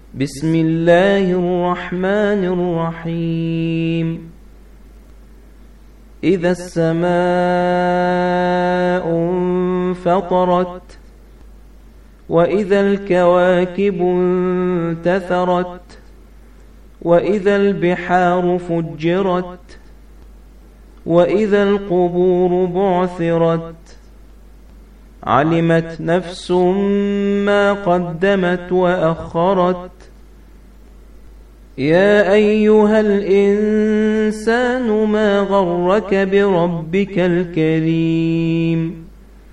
بسم الله الرحمن الرحيم إذا السماء انفطرت وإذا الكواكب انتثرت وإذا البحار فجرت وإذا القبور بعثرت علمت نفس ما قدمت وأخرت يا أيها الإنسان ما غرك بربك الكريم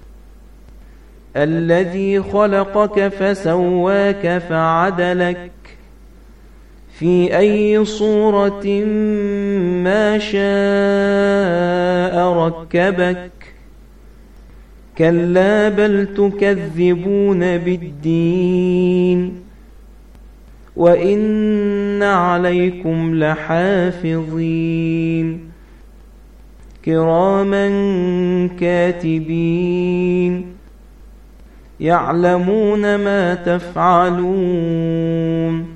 الذي خلقك فسواك فعدلك في أي صورة ما شاء ركبك كلا بل تكذبون بالدين وإن عليكم لحافظين كراما كاتبين يعلمون ما تفعلون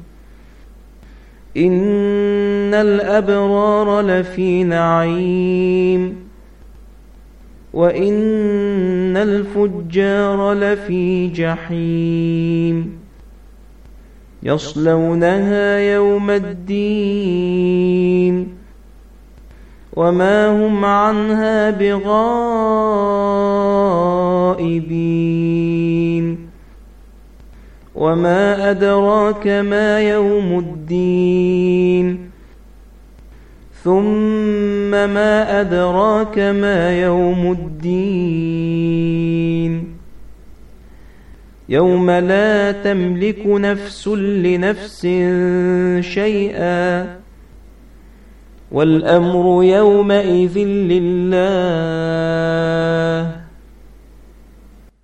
إن الأبرار لفي نعيم وإن الفجار لفي جحيم يصلونها يوم الدين وما هم عنها بغائبين وما أدراك ما يوم الدين ثم ما أدراك ما يوم الدين يوم لا تملك نفس لنفس شيئا والأمر يومئذ لله